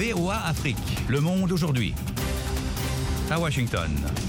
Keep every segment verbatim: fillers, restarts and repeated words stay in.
V O A Afrique, Le Monde aujourd'hui. À Washington.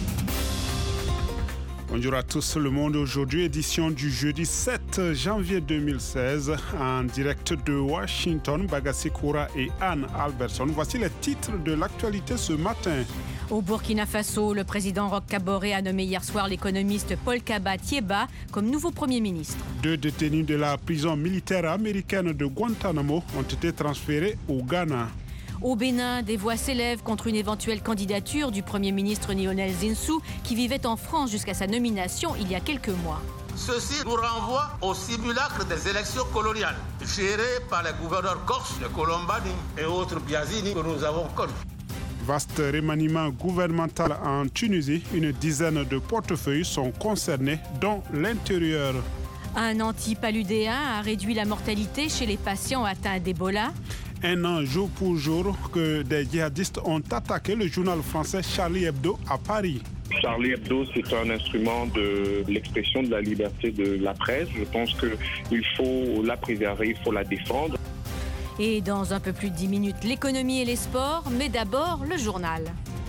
Bonjour à tous, Le Monde aujourd'hui, édition du jeudi sept janvier deux mille seize, en direct de Washington, Bagassi Koura et Anne Albertson. Voici les titres de l'actualité ce matin. Au Burkina Faso, le président Roch Kaboré a nommé hier soir l'économiste Paul Kaba Thiéba comme nouveau Premier ministre. Deux détenus de la prison militaire américaine de Guantanamo ont été transférés au Ghana. Au Bénin, des voix s'élèvent contre une éventuelle candidature du Premier ministre Lionel Zinsou, qui vivait en France jusqu'à sa nomination il y a quelques mois. Ceci nous renvoie au simulacre des élections coloniales, gérées par les gouverneurs corses de Colombani et autres Biazini que nous avons connus. Vaste remaniement gouvernemental en Tunisie, une dizaine de portefeuilles sont concernés, dont l'intérieur. Un antipaludéen a réduit la mortalité chez les patients atteints d'Ebola. Un an jour pour jour que des djihadistes ont attaqué le journal français Charlie Hebdo à Paris. Charlie Hebdo, c'est un instrument de l'expression de la liberté de la presse. Je pense qu'il faut la préserver, il faut la défendre. Et dans un peu plus de dix minutes, l'économie et les sports, mais d'abord le journal.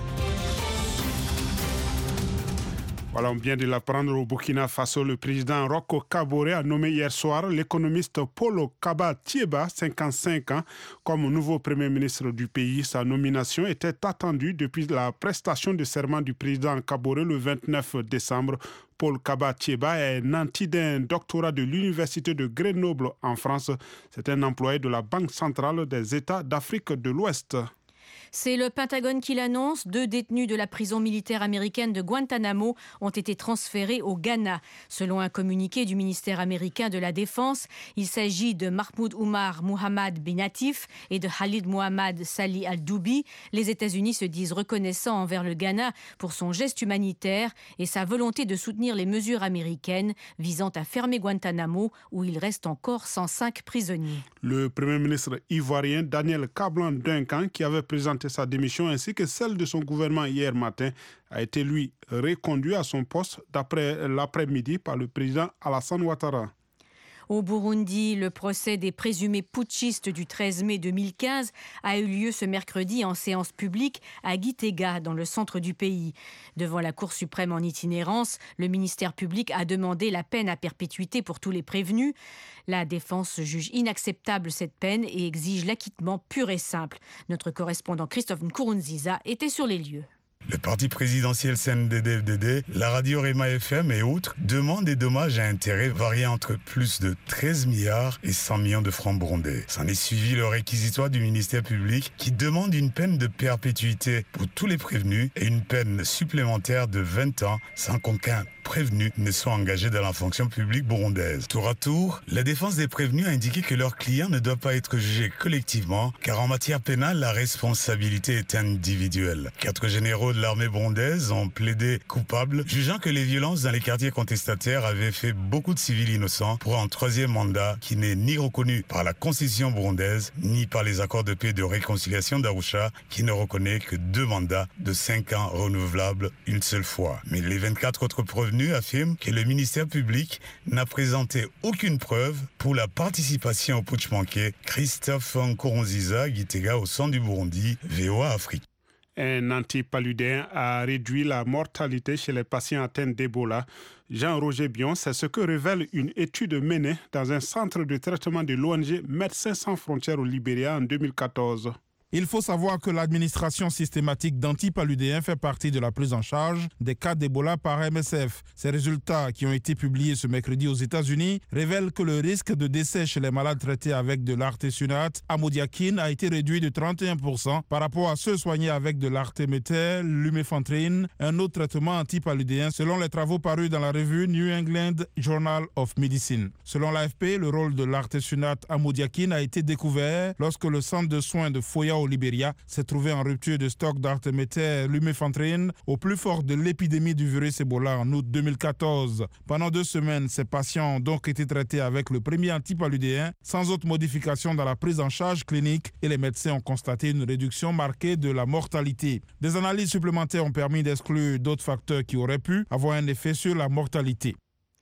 Voilà, on vient de l'apprendre au Burkina Faso. Le président Roch Kaboré a nommé hier soir l'économiste Paul Kaba Thiéba, cinquante-cinq ans, comme nouveau Premier ministre du pays. Sa nomination était attendue depuis la prestation de serment du président Kaboré le vingt-neuf décembre. Paul Kaba Thiéba est nanti d'un doctorat de l'Université de Grenoble en France. C'est un employé de la Banque centrale des États d'Afrique de l'Ouest. C'est le Pentagone qui l'annonce. Deux détenus de la prison militaire américaine de Guantanamo ont été transférés au Ghana. Selon un communiqué du ministère américain de la Défense, il s'agit de Mahmoud Oumar Mohamed Benatif et de Khalid Mohamed Salih Al-Doubi. Les États-Unis se disent reconnaissants envers le Ghana pour son geste humanitaire et sa volonté de soutenir les mesures américaines visant à fermer Guantanamo, où il reste encore cent cinq prisonniers. Le Premier ministre ivoirien Daniel Kablan-Duncan, qui avait présenté sa démission ainsi que celle de son gouvernement hier matin, a été lui reconduit à son poste d'après l'après-midi par le président Alassane Ouattara. Au Burundi, le procès des présumés putschistes du treize mai deux mille quinze a eu lieu ce mercredi en séance publique à Gitega, dans le centre du pays. Devant la Cour suprême en itinérance, le ministère public a demandé la peine à perpétuité pour tous les prévenus. La défense juge inacceptable cette peine et exige l'acquittement pur et simple. Notre correspondant Christophe Nkurunziza était sur les lieux. Le parti présidentiel C N D D F D D, la radio Rema F M et autres demandent des dommages à intérêt variés entre plus de treize milliards et cent millions de francs burundais. S'en est suivi le réquisitoire du ministère public qui demande une peine de perpétuité pour tous les prévenus et une peine supplémentaire de vingt ans sans qu'aucun prévenus ne sont engagés dans la fonction publique burundaise. Tour à tour, la défense des prévenus a indiqué que leurs clients ne doivent pas être jugés collectivement, car en matière pénale, la responsabilité est individuelle. Quatre généraux de l'armée burundaise ont plaidé coupables, jugeant que les violences dans les quartiers contestataires avaient fait beaucoup de civils innocents pour un troisième mandat qui n'est ni reconnu par la constitution burundaise, ni par les accords de paix et de réconciliation d'Arusha, qui ne reconnaît que deux mandats de cinq ans renouvelables une seule fois. Mais les vingt-quatre autres prévenus affirme que le ministère public n'a présenté aucune preuve pour la participation au putsch manqué. Christophe Nkurunziza, Gitega, au centre du Burundi, V O A Afrique. Un antipaludéen a réduit la mortalité chez les patients atteints d'Ebola. Jean-Roger Bion, c'est ce que révèle une étude menée dans un centre de traitement de l'O N G Médecins sans frontières au Libéria en deux mille quatorze. Il faut savoir que l'administration systématique d'antipaludéens fait partie de la prise en charge des cas d'Ebola par M S F. Ces résultats, qui ont été publiés ce mercredi aux États-Unis, révèlent que le risque de décès chez les malades traités avec de l'artésunate amodiaquine a été réduit de trente et un pour cent par rapport à ceux soignés avec de l'artéméthèle lumefantrine, un autre traitement antipaludéen, selon les travaux parus dans la revue New England Journal of Medicine. Selon l'A F P, le rôle de l'artésunate amodiaquine a été découvert lorsque le centre de soins de Foya au Libéria s'est trouvé en rupture de stock d'artéméthèle lumefantrine au plus fort de l'épidémie du virus Ebola en août deux mille quatorze. Pendant deux semaines, ces patients ont donc été traités avec le premier antipaludéen sans autre modification dans la prise en charge clinique et les médecins ont constaté une réduction marquée de la mortalité. Des analyses supplémentaires ont permis d'exclure d'autres facteurs qui auraient pu avoir un effet sur la mortalité.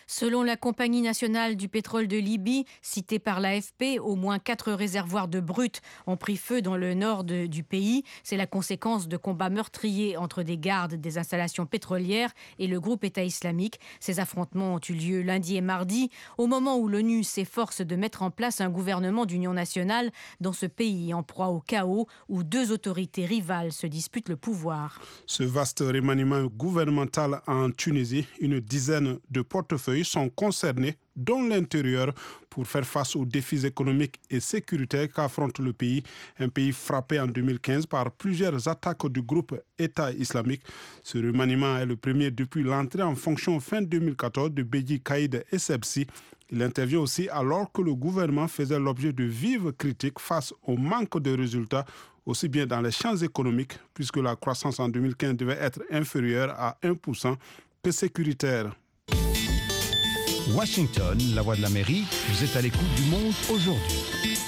Selon la Compagnie nationale du pétrole de Libye, citée par l'A F P, au moins quatre réservoirs de brut ont pris feu dans le nord de, du pays. C'est la conséquence de combats meurtriers entre des gardes des installations pétrolières et le groupe État islamique. Ces affrontements ont eu lieu lundi et mardi, au moment où l'ONU s'efforce de mettre en place un gouvernement d'union nationale dans ce pays en proie au chaos où deux autorités rivales se disputent le pouvoir. Ce vaste remaniement gouvernemental en Tunisie, une dizaine de portefeuilles sont concernés, dont l'intérieur, pour faire face aux défis économiques et sécuritaires qu'affronte le pays, un pays frappé en deux mille quinze par plusieurs attaques du groupe État islamique. Ce remaniement est le premier depuis l'entrée en fonction fin deux mille quatorze de Beji Caïd Essebsi. Il intervient aussi alors que le gouvernement faisait l'objet de vives critiques face au manque de résultats, aussi bien dans les champs économiques, puisque la croissance en deux mille quinze devait être inférieure à un pour cent, que sécuritaire. Washington, la voix de l'Amérique, vous êtes à l'écoute du Monde aujourd'hui.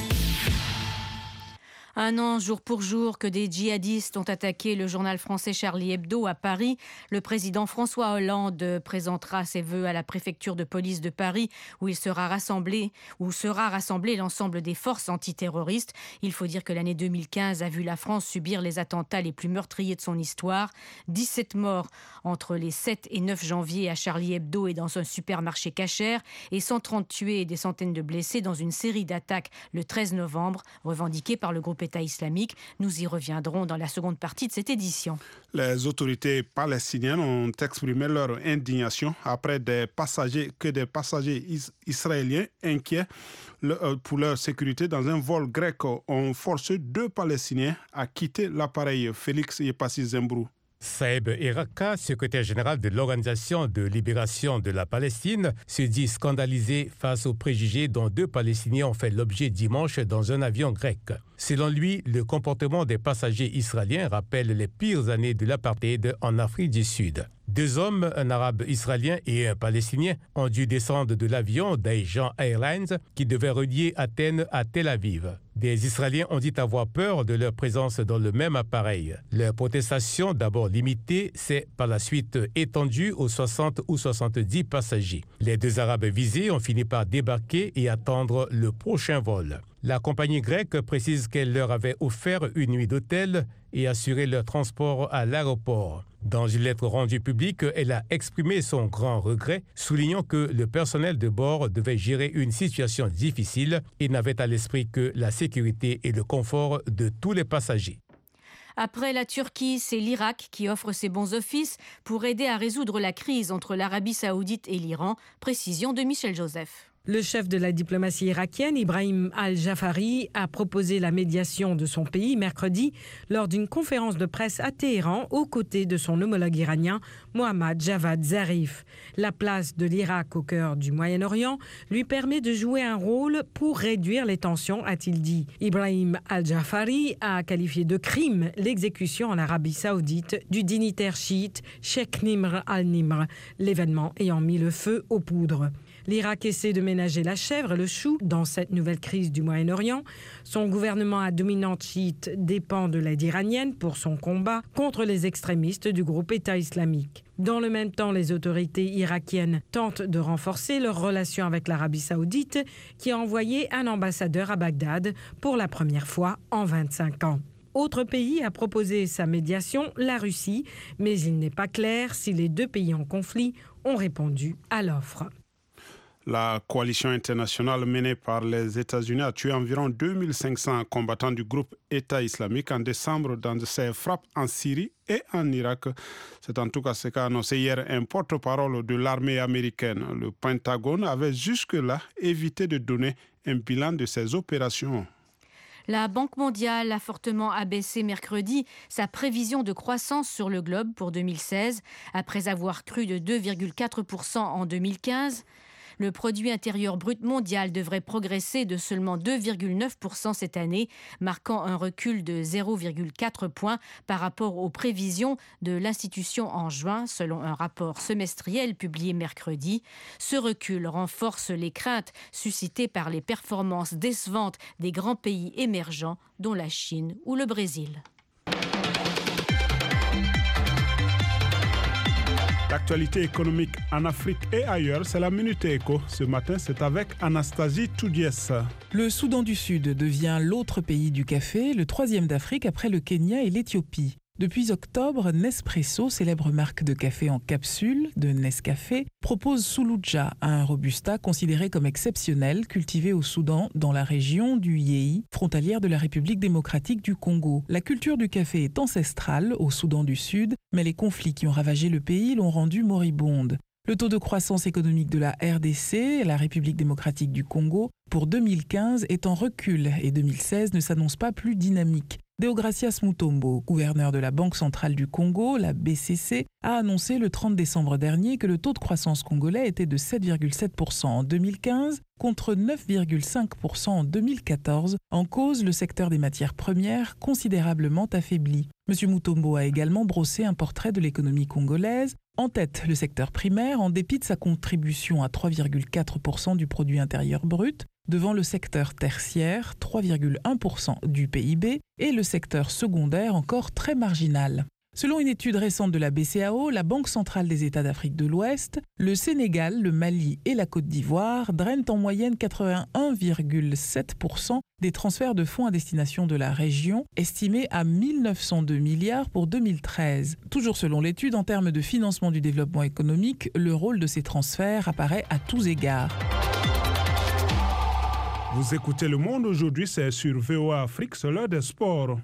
Un an jour pour jour que des djihadistes ont attaqué le journal français Charlie Hebdo à Paris. Le président François Hollande présentera ses vœux à la préfecture de police de Paris où il sera rassemblé, où sera rassemblé l'ensemble des forces antiterroristes. Il faut dire que l'année deux mille quinze a vu la France subir les attentats les plus meurtriers de son histoire. dix-sept morts entre les sept et neuf janvier à Charlie Hebdo et dans un supermarché cachère et cent trente tués et des centaines de blessés dans une série d'attaques le treize novembre revendiquées par le groupe État islamique. Nous y reviendrons dans la seconde partie de cette édition. Les autorités palestiniennes ont exprimé leur indignation après des passagers, que des passagers is- israéliens inquiets le, euh, pour leur sécurité dans un vol grec ont forcé deux Palestiniens à quitter l'appareil. Félix Yepassi Zembrou. Saeb Erraka, secrétaire général de l'Organisation de libération de la Palestine, se dit scandalisé face aux préjugés dont deux Palestiniens ont fait l'objet dimanche dans un avion grec. Selon lui, le comportement des passagers israéliens rappelle les pires années de l'apartheid en Afrique du Sud. Deux hommes, un arabe israélien et un palestinien, ont dû descendre de l'avion d'Aegean Airlines qui devait relier Athènes à Tel Aviv. Des Israéliens ont dit avoir peur de leur présence dans le même appareil. Leur protestation, d'abord limitée, s'est par la suite étendue aux soixante ou soixante-dix passagers. Les deux Arabes visés ont fini par débarquer et attendre le prochain vol. La compagnie grecque précise qu'elle leur avait offert une nuit d'hôtel et assuré leur transport à l'aéroport. Dans une lettre rendue publique, elle a exprimé son grand regret, soulignant que le personnel de bord devait gérer une situation difficile et n'avait à l'esprit que la sécurité et le confort de tous les passagers. Après la Turquie, c'est l'Irak qui offre ses bons offices pour aider à résoudre la crise entre l'Arabie saoudite et l'Iran. Précision de Michel Joseph. Le chef de la diplomatie irakienne, Ibrahim al-Jafari, a proposé la médiation de son pays mercredi lors d'une conférence de presse à Téhéran aux côtés de son homologue iranien, Mohammad Javad Zarif. La place de l'Irak au cœur du Moyen-Orient lui permet de jouer un rôle pour réduire les tensions, a-t-il dit. Ibrahim al-Jafari a qualifié de crime l'exécution en Arabie saoudite du dignitaire chiite Sheikh Nimr al-Nimr, l'événement ayant mis le feu aux poudres. L'Irak essaie de ménager la chèvre et le chou dans cette nouvelle crise du Moyen-Orient. Son gouvernement à dominante chiite dépend de l'aide iranienne pour son combat contre les extrémistes du groupe État islamique. Dans le même temps, les autorités irakiennes tentent de renforcer leurs relations avec l'Arabie saoudite, qui a envoyé un ambassadeur à Bagdad pour la première fois en vingt-cinq ans. Autre pays a proposé sa médiation, la Russie, mais il n'est pas clair si les deux pays en conflit ont répondu à l'offre. La coalition internationale menée par les États-Unis a tué environ deux mille cinq cents combattants du groupe État islamique en décembre dans ses frappes en Syrie et en Irak. C'est en tout cas ce qu'a annoncé hier un porte-parole de l'armée américaine. Le Pentagone avait jusque-là évité de donner un bilan de ses opérations. La Banque mondiale a fortement abaissé mercredi sa prévision de croissance sur le globe pour deux mille seize, après avoir cru de deux virgule quatre pour cent en deux mille quinze. Le produit intérieur brut mondial devrait progresser de seulement deux virgule neuf pour cent cette année, marquant un recul de zéro virgule quatre points par rapport aux prévisions de l'institution en juin, selon un rapport semestriel publié mercredi. Ce recul renforce les craintes suscitées par les performances décevantes des grands pays émergents, dont la Chine ou le Brésil. L'actualité économique en Afrique et ailleurs, c'est la Minute Éco. Ce matin, c'est avec Anastasie Toudiès. Le Soudan du Sud devient l'autre pays du café, le troisième d'Afrique après le Kenya et l'Éthiopie. Depuis octobre, Nespresso, célèbre marque de café en capsule de Nescafé, propose Suluja, un robusta considéré comme exceptionnel, cultivé au Soudan, dans la région du Yéi, frontalière de la République démocratique du Congo. La culture du café est ancestrale au Soudan du Sud, mais les conflits qui ont ravagé le pays l'ont rendue moribonde. Le taux de croissance économique de la R D C, la République démocratique du Congo, pour deux mille quinze est en recul et deux mille seize ne s'annonce pas plus dynamique. Deogracias Mutombo, gouverneur de la Banque centrale du Congo, la B C C, a annoncé le trente décembre dernier que le taux de croissance congolais était de sept virgule sept pour cent en deux mille quinze contre neuf virgule cinq pour cent en deux mille quatorze, en cause le secteur des matières premières considérablement affaibli. M. Mutombo a également brossé un portrait de l'économie congolaise. En tête, le secteur primaire, en dépit de sa contribution à trois virgule quatre pour cent du produit intérieur brut, devant le secteur tertiaire, trois virgule un pour cent du P I B, et le secteur secondaire encore très marginal. Selon une étude récente de la B C A O, la Banque centrale des États d'Afrique de l'Ouest, le Sénégal, le Mali et la Côte d'Ivoire drainent en moyenne quatre-vingt-un virgule sept pour cent des transferts de fonds à destination de la région, estimés à mille neuf cent deux milliards pour deux mille treize. Toujours selon l'étude, en termes de financement du développement économique, le rôle de ces transferts apparaît à tous égards. Vous écoutez Le Monde aujourd'hui, c'est sur V O A Afrique, c'est l'heure des sports.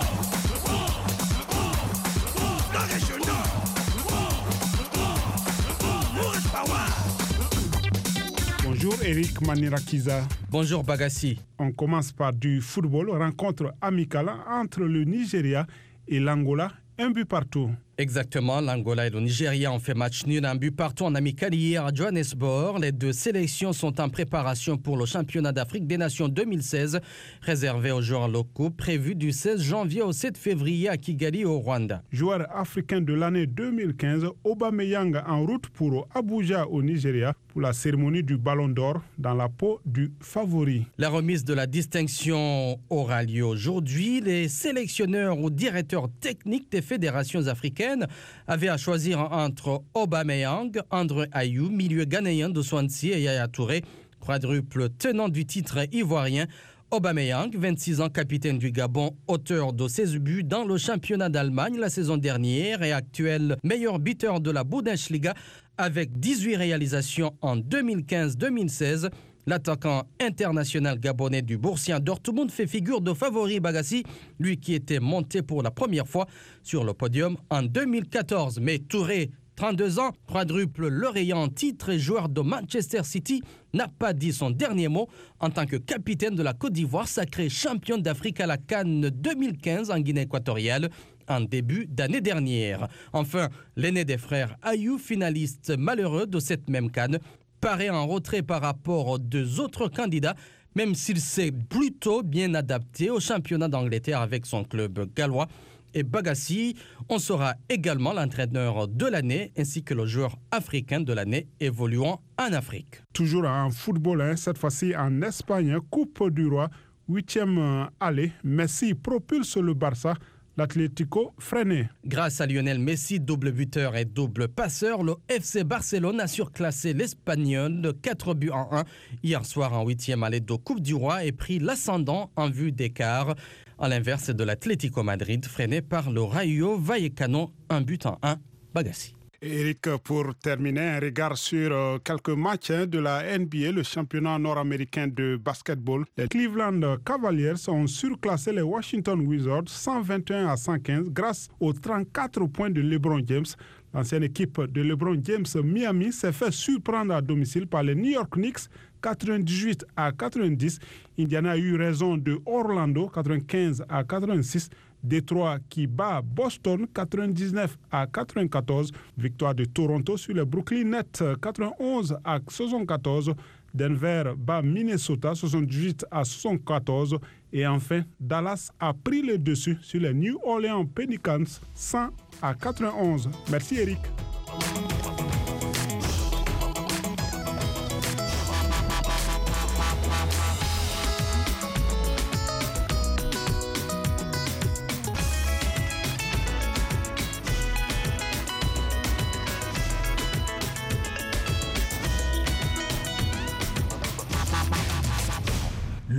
Bonjour Eric Manirakiza. Bonjour Bagassi. On commence par du football, rencontre amicale entre le Nigeria et l'Angola, un but partout. Exactement, l'Angola et le Nigeria ont fait match nul, un but partout en amical hier à Johannesburg. Les deux sélections sont en préparation pour le championnat d'Afrique des Nations deux mille seize, réservé aux joueurs locaux, prévu du seize janvier au sept février à Kigali au Rwanda. Joueur africain de l'année deux mille quinze, Aubameyang en route pour Abuja au Nigeria pour la cérémonie du Ballon d'Or dans la peau du favori. La remise de la distinction aura lieu aujourd'hui. Les sélectionneurs ou directeurs techniques des fédérations africaines avaient à choisir entre Aubameyang, André Ayew, milieu ghanéen de Swansea, et Yaya Touré, quadruple tenant du titre ivoirien. Aubameyang, vingt-six ans, capitaine du Gabon, auteur de seize buts dans le championnat d'Allemagne la saison dernière et actuel meilleur buteur de la Bundesliga avec dix-huit réalisations en deux mille quinze deux mille seize. L'attaquant international gabonais du Borussia Dortmund fait figure de favori Bagassi, lui qui était monté pour la première fois sur le podium en deux mille quatorze. Mais Touré, trente-deux ans, quadruple lauréat en titre et joueur de Manchester City, n'a pas dit son dernier mot en tant que capitaine de la Côte d'Ivoire, sacré champion d'Afrique à la CAN deux mille quinze en Guinée équatoriale en début d'année dernière. Enfin, l'aîné des frères Ayew, finaliste malheureux de cette même CAN, paraît en retrait par rapport aux deux autres candidats, même s'il s'est plutôt bien adapté au championnat d'Angleterre avec son club gallois. Et Bagassi, on sera également l'entraîneur de l'année ainsi que le joueur africain de l'année évoluant en Afrique. Toujours en football, hein, cette fois-ci en Espagne, Coupe du Roi, huitième aller, Messi propulse le Barça. L'Atlético freiné. Grâce à Lionel Messi, double buteur et double passeur, le F C Barcelone a surclassé l'Espagnol de quatre buts à un hier soir en huitième aller de Coupe du Roi et pris l'ascendant en vue d'écart. À l'inverse de l'Atlético Madrid, freiné par le Rayo Vallecano, un but à un. Bagassi. Eric, pour terminer, un regard sur euh, quelques matchs hein, de la N B A, le championnat nord-américain de basketball. Les Cleveland Cavaliers ont surclassé les Washington Wizards cent vingt et un à cent quinze grâce aux trente-quatre points de LeBron James. L'ancienne équipe de LeBron James Miami s'est fait surprendre à domicile par les New York Knicks quatre-vingt-dix-huit à quatre-vingt-dix. Indiana a eu raison de Orlando quatre-vingt-quinze à quatre-vingt-six. Détroit qui bat Boston quatre-vingt-dix-neuf à quatre-vingt-quatorze. Victoire de Toronto sur les Brooklyn Nets quatre-vingt-onze à soixante-quatorze. Denver bat Minnesota soixante-dix-huit à soixante-quatorze. Et enfin, Dallas a pris le dessus sur les New Orleans Pelicans cent à quatre-vingt-onze. Merci Eric.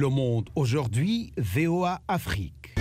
Le Monde aujourd'hui, V O A Afrique.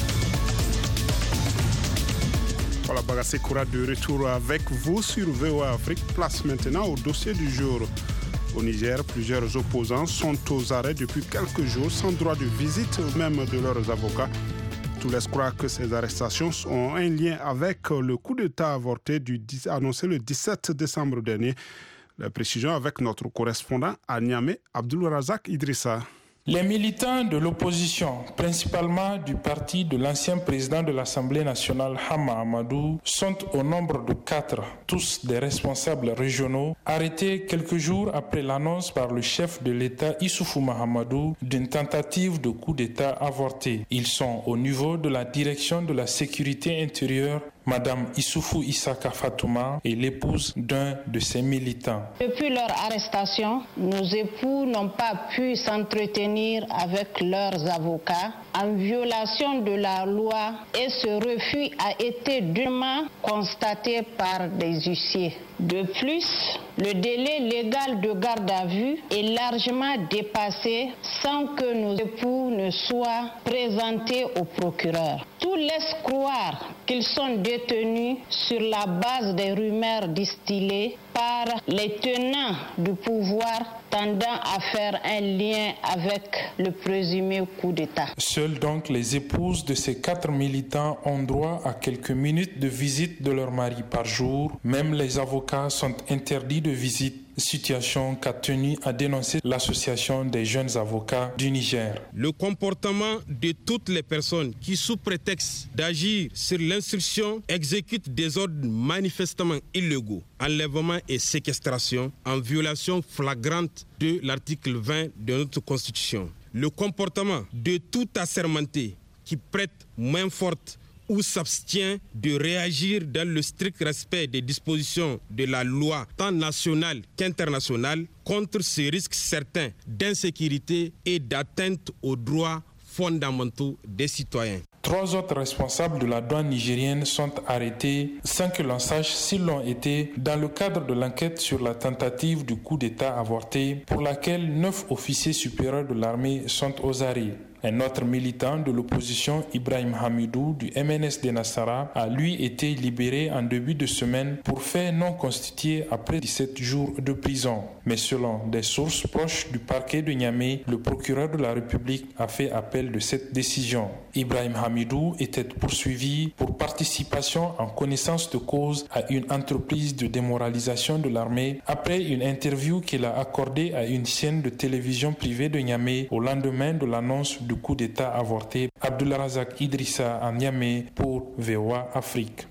Voilà, Bagassé Koura de retour avec vous sur V O A Afrique. Place maintenant au dossier du jour. Au Niger, plusieurs opposants sont aux arrêts depuis quelques jours sans droit de visite même de leurs avocats. Tout laisse croire que ces arrestations ont un lien avec le coup d'État avorté du, annoncé le dix-sept décembre dernier. La précision avec notre correspondant à Niamey, Abdul Razak Idrissa. Les militants de l'opposition, principalement du parti de l'ancien président de l'Assemblée nationale, Hama Amadou, sont au nombre de quatre, tous des responsables régionaux, arrêtés quelques jours après l'annonce par le chef de l'État Issoufou Mahamadou d'une tentative de coup d'État avorté. Ils sont au niveau de la direction de la sécurité intérieure. Madame Issoufou Issaka Fatouma est l'épouse d'un de ces militants. Depuis leur arrestation, nos époux n'ont pas pu s'entretenir avec leurs avocats en violation de la loi et ce refus a été durement constaté par des huissiers. De plus, le délai légal de garde à vue est largement dépassé sans que nos époux ne soient présentés au procureur. Tout laisse croire qu'ils sont détenus sur la base des rumeurs distillées par les tenants du pouvoir tendant à faire un lien avec le présumé coup d'État. Seules donc les épouses de ces quatre militants ont droit à quelques minutes de visite de leur mari par jour. Même les avocats sont interdits de visite, situation qu'a tenu à dénoncer l'Association des jeunes avocats du Niger. Le comportement de toutes les personnes qui, sous prétexte d'agir sur l'instruction, exécutent des ordres manifestement illégaux, enlèvement et séquestration, en violation flagrante de l'article vingt de notre Constitution. Le comportement de tout assermenté qui prête main forte ou s'abstient de réagir dans le strict respect des dispositions de la loi tant nationale qu'internationale contre ces risques certains d'insécurité et d'atteinte aux droits fondamentaux des citoyens. Trois autres responsables de la douane nigérienne sont arrêtés sans que l'on sache s'ils l'ont été dans le cadre de l'enquête sur la tentative du coup d'État avorté pour laquelle neuf officiers supérieurs de l'armée sont aux arrêts. Un autre militant de l'opposition, Ibrahim Hamidou, du M N S de Nassara, a lui été libéré en début de semaine pour fait non constitué après dix-sept jours de prison. Mais selon des sources proches du parquet de Niamey, le procureur de la République a fait appel de cette décision. Ibrahim Hamidou était poursuivi pour participation en connaissance de cause à une entreprise de démoralisation de l'armée après une interview qu'il a accordée à une chaîne de télévision privée de Niamey au lendemain de l'annonce du coup d'État avorté. Abdullah Razak Idrissa à Niamey pour V O A Afrique.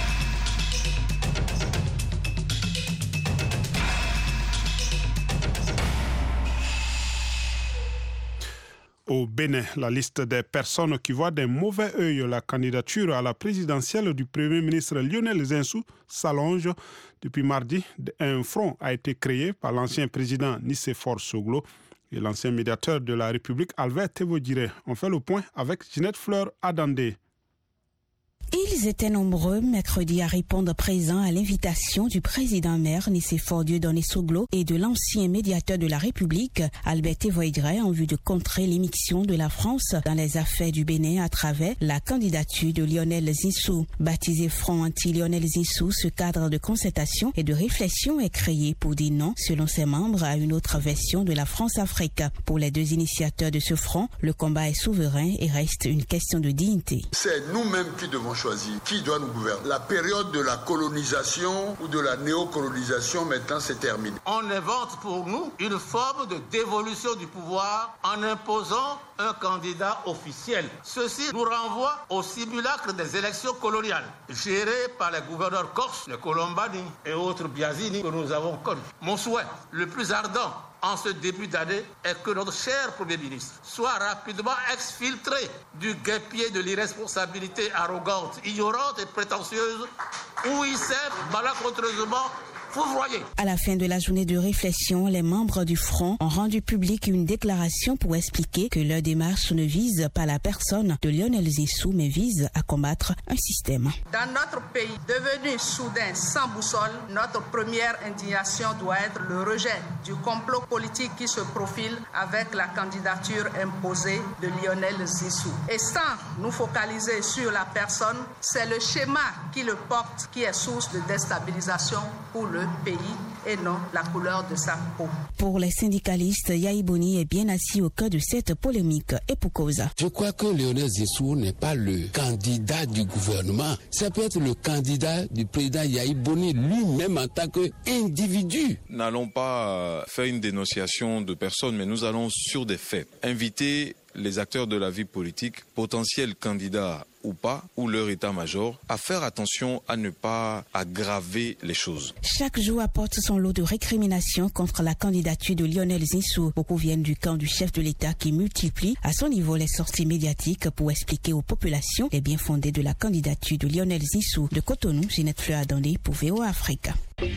Au Bénin, la liste des personnes qui voient d'un mauvais œil la candidature à la présidentielle du Premier ministre Lionel Zinsou s'allonge. Depuis mardi, un front a été créé par l'ancien président Nicéphore Soglo et l'ancien médiateur de la République Albert Tevodire. On fait le point avec Ginette Fleur Adandé. Ils étaient nombreux mercredi à répondre présent à l'invitation du président-maire Nicéphore Dieudonné Soglo et de l'ancien médiateur de la République Albert Tevodire en vue de contrer l'émission de la France dans les affaires du Bénin à travers la candidature de Lionel Zinsou. Baptisé Front anti-Lionel Zinsou, ce cadre de concertation et de réflexion est créé pour dire non, selon ses membres, à une autre version de la France-Afrique. Pour les deux initiateurs de ce front, le combat est souverain et reste une question de dignité. C'est nous-mêmes qui devons choisir qui doit nous gouverner. La période de la colonisation ou de la néocolonisation maintenant c'est terminé. On invente pour nous une forme de dévolution du pouvoir en imposant un candidat officiel. Ceci nous renvoie au simulacre des élections coloniales gérées par les gouverneurs corses, les Colombani et autres Biazini que nous avons connus. Mon souhait le plus ardent en ce début d'année est que notre cher Premier ministre soit rapidement exfiltré du guêpier de l'irresponsabilité arrogante, ignorante et prétentieuse où il s'est malencontreusement foudroyé. À la fin de la journée de réflexion, les membres du Front ont rendu public une déclaration pour expliquer que leur démarche ne vise pas la personne de Lionel Zinsou, mais vise à combattre un système. Dans notre pays devenu soudain sans boussole, notre première indignation doit être le rejet du complot politique qui se profile avec la candidature imposée de Lionel Zinsou. Et sans nous focaliser sur la personne, c'est le schéma qui le porte qui est source de déstabilisation pour le pays et non la couleur de sa peau. Pour les syndicalistes, Yahi Boni est bien assis au cœur de cette polémique et pour cause. Je crois que Lionel Zinsou n'est pas le candidat du gouvernement. Ça peut être le candidat du président Yahi Boni lui-même en tant qu'individu. N'allons pas faire une dénonciation de personnes, mais nous allons sur des faits. Inviter les acteurs de la vie politique, potentiels candidats ou pas, ou leur état-major, à faire attention à ne pas aggraver les choses. Chaque jour apporte son lot de récriminations contre la candidature de Lionel Zinsou. Beaucoup viennent du camp du chef de l'État qui multiplie à son niveau les sorties médiatiques pour expliquer aux populations les bien-fondés de la candidature de Lionel Zinsou. De Cotonou, Ginette Fleur Adandé pour V O A Afrique.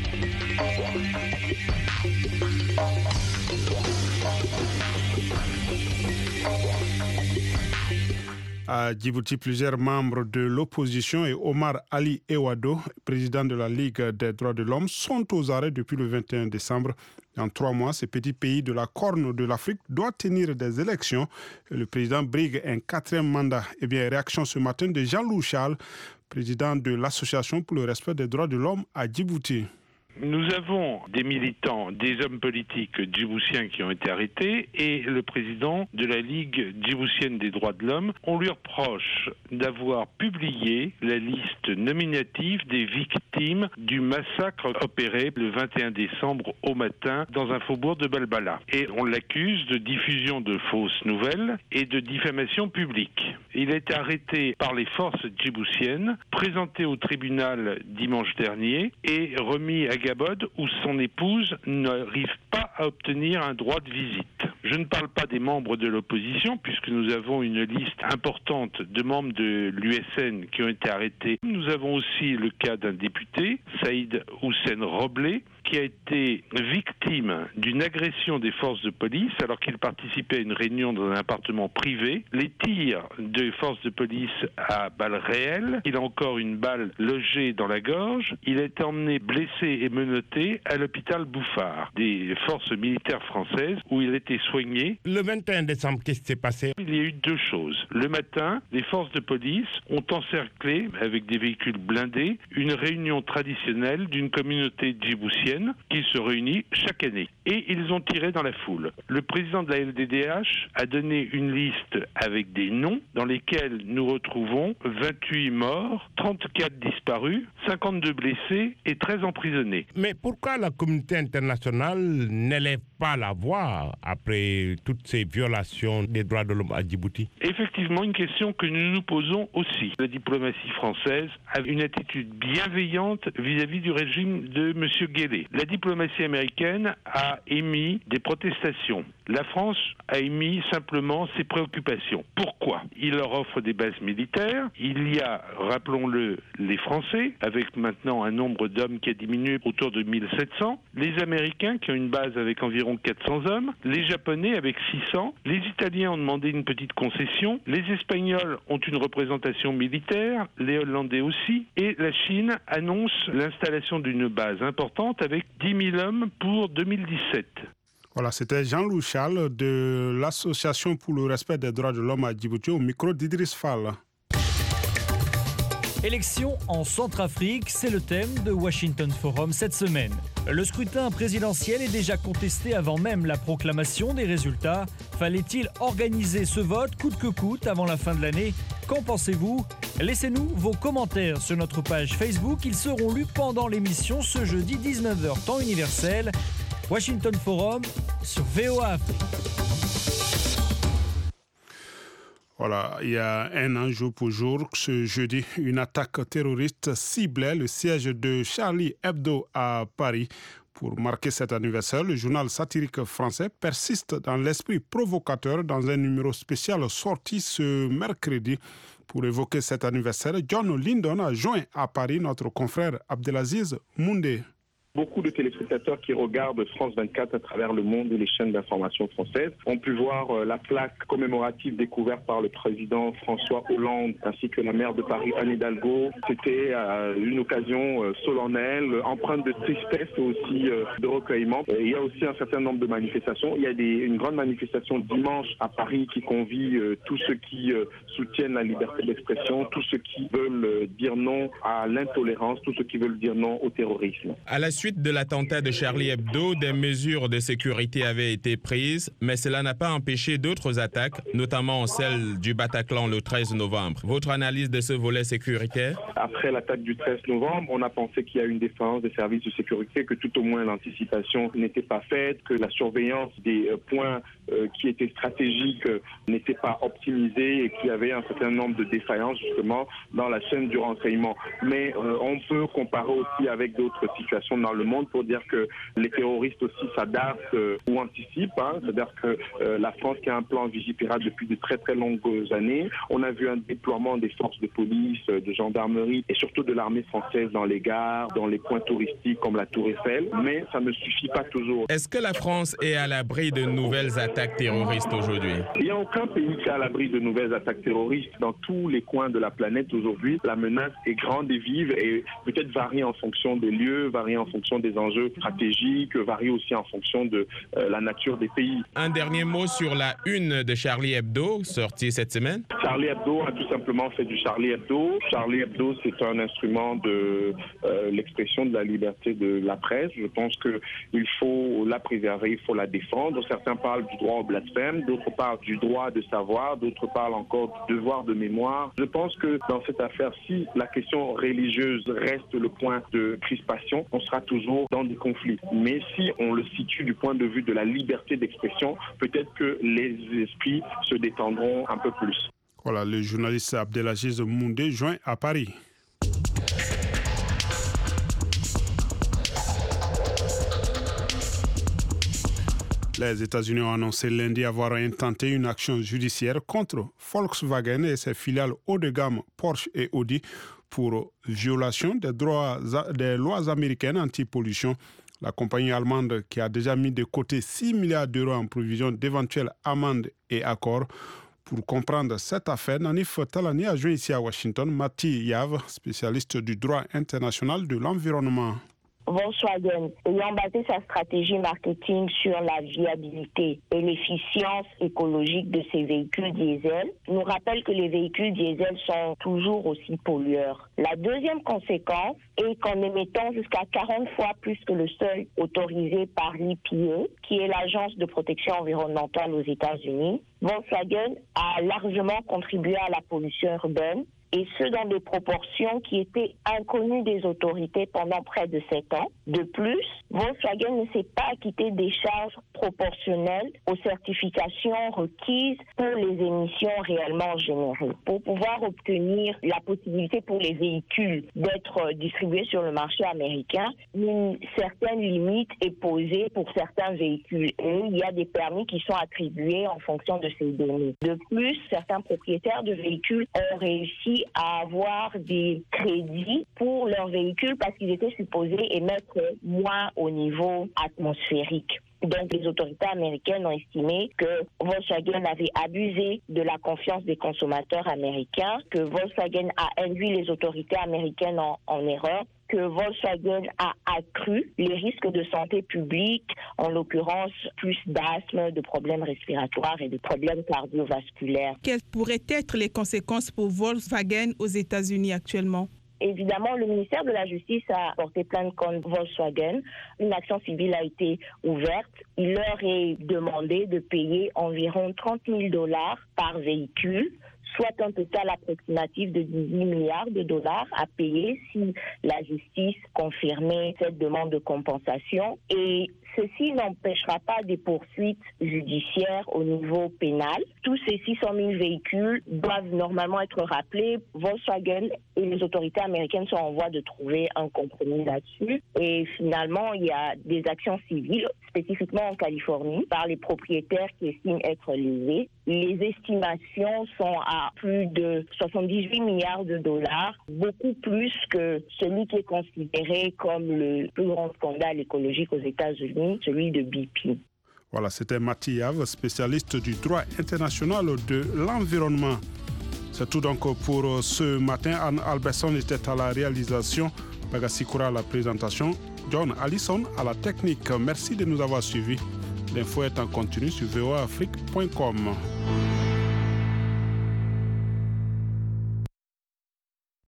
À Djibouti, plusieurs membres de l'opposition et Omar Ali Ewado, président de la Ligue des droits de l'homme, sont aux arrêts depuis le vingt et un décembre. En trois mois, ce petit pays de la Corne de l'Afrique doit tenir des élections. Et le président brigue un quatrième mandat. Eh bien, réaction ce matin de Jean-Loup Charles, président de l'Association pour le respect des droits de l'homme à Djibouti. Nous avons des militants, des hommes politiques djiboutiens qui ont été arrêtés et le président de la Ligue djiboutienne des droits de l'homme. On lui reproche d'avoir publié la liste nominative des victimes du massacre opéré le vingt et un décembre au matin dans un faubourg de Balbala. Et on l'accuse de diffusion de fausses nouvelles et de diffamation publique. Il a été arrêté par les forces djiboutiennes, présenté au tribunal dimanche dernier et remis à Gabod où son épouse n'arrive pas à obtenir un droit de visite. Je ne parle pas des membres de l'opposition puisque nous avons une liste importante de membres de l'U S N qui ont été arrêtés. Nous avons aussi le cas d'un député, Saïd Houssen Roblé, qui a été victime d'une agression des forces de police alors qu'il participait à une réunion dans un appartement privé. Les tirs des forces de police à balles réelles, il a encore une balle logée dans la gorge. Il a été emmené blessé et menotté à l'hôpital Bouffard des forces militaires françaises où il a été soigné. Le vingt et un décembre, qu'est-ce qui s'est passé? Il y a eu deux choses. Le matin, les forces de police ont encerclé avec des véhicules blindés une réunion traditionnelle d'une communauté djiboutienne qui se réunit chaque année. Et ils ont tiré dans la foule. Le président de la L D D H a donné une liste avec des noms dans lesquels nous retrouvons vingt-huit morts, trente-quatre disparus, cinquante-deux blessés et treize emprisonnés. Mais pourquoi la communauté internationale n'élève pas la voix après toutes ces violations des droits de l'homme à Djibouti? Effectivement, une question que nous nous posons aussi. La diplomatie française a une attitude bienveillante vis-à-vis du régime de M. Guelleh. La diplomatie américaine a émis des protestations. La France a émis simplement ses préoccupations. Pourquoi? Il leur offre des bases militaires. Il y a, rappelons-le, les Français, avec maintenant un nombre d'hommes qui a diminué autour de mille sept cents. Les Américains, qui ont une base avec environ quatre cents hommes. Les Japonais, avec six cents. Les Italiens ont demandé une petite concession. Les Espagnols ont une représentation militaire. Les Hollandais aussi. Et la Chine annonce l'installation d'une base importante avec dix mille hommes pour deux mille dix-sept. Voilà, c'était Jean-Loup Charles de l'Association pour le respect des droits de l'homme à Djibouti au micro d'Idriss Fall. Élections en Centrafrique, c'est le thème de Washington Forum cette semaine. Le scrutin présidentiel est déjà contesté avant même la proclamation des résultats. Fallait-il organiser ce vote coûte que coûte avant la fin de l'année? Qu'en pensez-vous? Laissez-nous vos commentaires sur notre page Facebook. Ils seront lus pendant l'émission ce jeudi dix-neuf heures temps universel. Washington Forum sur V O A Afrique. Voilà, il y a un an, jour pour jour, ce jeudi, une attaque terroriste ciblait le siège de Charlie Hebdo à Paris. Pour marquer cet anniversaire, le journal satirique français persiste dans l'esprit provocateur dans un numéro spécial sorti ce mercredi. Pour évoquer cet anniversaire, John Lindon a joint à Paris notre confrère Abdelaziz Moundé. Beaucoup de téléspectateurs qui regardent France vingt-quatre à travers le monde et les chaînes d'information françaises ont pu voir la plaque commémorative découverte par le président François Hollande ainsi que la maire de Paris, Anne Hidalgo. C'était une occasion solennelle, empreinte de tristesse et aussi de recueillement. Il y a aussi un certain nombre de manifestations. Il y a des, une grande manifestation dimanche à Paris qui convie tous ceux qui soutiennent la liberté d'expression, tous ceux qui veulent dire non à l'intolérance, tous ceux qui veulent dire non au terrorisme. À la suite de l'attentat de Charlie Hebdo, des mesures de sécurité avaient été prises, mais cela n'a pas empêché d'autres attaques, notamment celle du Bataclan le treize novembre. Votre analyse de ce volet sécuritaire? Après l'attaque du treize novembre, on a pensé qu'il y a une défaillance des services de sécurité, que tout au moins l'anticipation n'était pas faite, que la surveillance des points euh, qui étaient stratégiques euh, n'était pas optimisée et qu'il y avait un certain nombre de défaillances justement dans la chaîne du renseignement. Mais euh, on peut comparer aussi avec d'autres situations dans le monde pour dire que les terroristes aussi s'adaptent euh, ou anticipent. Hein, c'est-à-dire que euh, la France qui a un plan Vigipirate depuis de très très longues années, on a vu un déploiement des forces de police, de gendarmerie et surtout de l'armée française dans les gares, dans les points touristiques comme la Tour Eiffel, mais ça ne suffit pas toujours. Est-ce que la France est à l'abri de nouvelles attaques terroristes aujourd'hui? Il n'y a aucun pays qui est à l'abri de nouvelles attaques terroristes. Dans tous les coins de la planète aujourd'hui, la menace est grande et vive et peut-être varie en fonction des lieux, varie en fonction des enjeux stratégiques, varie aussi en fonction de euh, la nature des pays. Un dernier mot sur la une de Charlie Hebdo, sortie cette semaine. Charlie Hebdo a tout simplement fait du Charlie Hebdo. Charlie Hebdo, c'est un instrument de euh, l'expression de la liberté de la presse. Je pense qu'il faut la préserver, il faut la défendre. Certains parlent du droit au blasphème, d'autres parlent du droit de savoir, d'autres parlent encore du devoir de mémoire. Je pense que dans cette affaire, si la question religieuse reste le point de crispation, on sera toujours dans des conflits. Mais si on le situe du point de vue de la liberté d'expression, peut-être que les esprits se détendront un peu plus. Voilà, le journaliste Abdelaziz Moundé joint à Paris. Les États-Unis ont annoncé lundi avoir intenté une action judiciaire contre Volkswagen et ses filiales haut de gamme Porsche et Audi pour violation des, droits, des lois américaines anti-pollution. La compagnie allemande, qui a déjà mis de côté six milliards d'euros en provision d'éventuelles amendes et accords. Pour comprendre cette affaire, Nanif Talani a joint ici à Washington Mati Yav, spécialiste du droit international de l'environnement. Volkswagen, ayant basé sa stratégie marketing sur la viabilité et l'efficience écologique de ses véhicules diesel, nous rappelle que les véhicules diesel sont toujours aussi pollueurs. La deuxième conséquence est qu'en émettant jusqu'à quarante fois plus que le seuil autorisé par l'E P A, qui est l'Agence de protection environnementale aux États-Unis, Volkswagen a largement contribué à la pollution urbaine, et ce dans des proportions qui étaient inconnues des autorités pendant près de sept ans. De plus, Volkswagen ne s'est pas acquitté des charges proportionnelles aux certifications requises pour les émissions réellement générées. Pour pouvoir obtenir la possibilité pour les véhicules d'être distribués sur le marché américain, une certaine limite est posée pour certains véhicules et il y a des permis qui sont attribués en fonction de ces données. De plus, certains propriétaires de véhicules ont réussi à avoir des crédits pour leurs véhicules parce qu'ils étaient supposés émettre moins au niveau atmosphérique. Donc, les autorités américaines ont estimé que Volkswagen avait abusé de la confiance des consommateurs américains, que Volkswagen a induit les autorités américaines en, en erreur, que Volkswagen a accru les risques de santé publique, en l'occurrence plus d'asthme, de problèmes respiratoires et de problèmes cardiovasculaires. Quelles pourraient être les conséquences pour Volkswagen aux États-Unis actuellement ? Évidemment, le ministère de la Justice a porté plainte contre Volkswagen. Une action civile a été ouverte. Il leur est demandé de payer environ trente mille dollars par véhicule, soit un total approximatif de dix-huit milliards de dollars à payer si la justice confirmait cette demande de compensation. Et Ceci n'empêchera pas des poursuites judiciaires au niveau pénal. Tous ces six cent mille véhicules doivent normalement être rappelés. Volkswagen et les autorités américaines sont en voie de trouver un compromis là-dessus. Et finalement, il y a des actions civiles, spécifiquement en Californie, par les propriétaires qui estiment être lésés. Les estimations sont à plus de soixante-dix-huit milliards de dollars, beaucoup plus que celui qui est considéré comme le plus grand scandale écologique aux États-Unis, celui de B P. Voilà, c'était Mati Yav, spécialiste du droit international de l'environnement. C'est tout donc pour ce matin. Anne Alberson était à la réalisation, Bagassi Koura à la présentation, John Allison à la technique. Merci de nous avoir suivis. L'info est en continu sur v o a afrique point com.